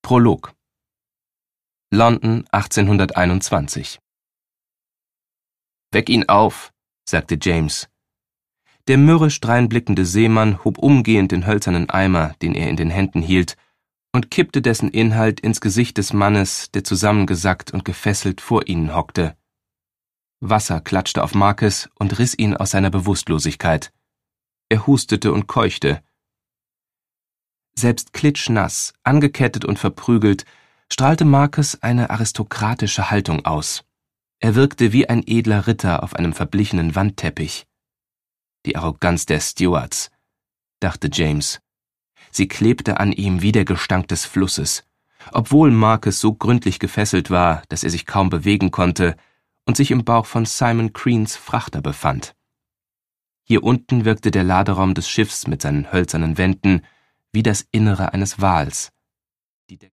Prolog. London 1821. »Weck ihn auf«, sagte James. Der mürrisch dreinblickende Seemann hob umgehend den hölzernen Eimer, den er in den Händen hielt, und kippte dessen Inhalt ins Gesicht des Mannes, der zusammengesackt und gefesselt vor ihnen hockte. Wasser klatschte auf Marcus und riss ihn aus seiner Bewusstlosigkeit. Er hustete und keuchte. Selbst klitschnass, angekettet und verprügelt, strahlte Marcus eine aristokratische Haltung aus. Er wirkte wie ein edler Ritter auf einem verblichenen Wandteppich. Die Arroganz der Stuarts, dachte James. Sie klebte an ihm wie der Gestank des Flusses, obwohl Marcus so gründlich gefesselt war, dass er sich kaum bewegen konnte und sich im Bauch von Simon Creans Frachter befand. Hier unten wirkte der Laderaum des Schiffs mit seinen hölzernen Wänden wie das Innere eines Wals.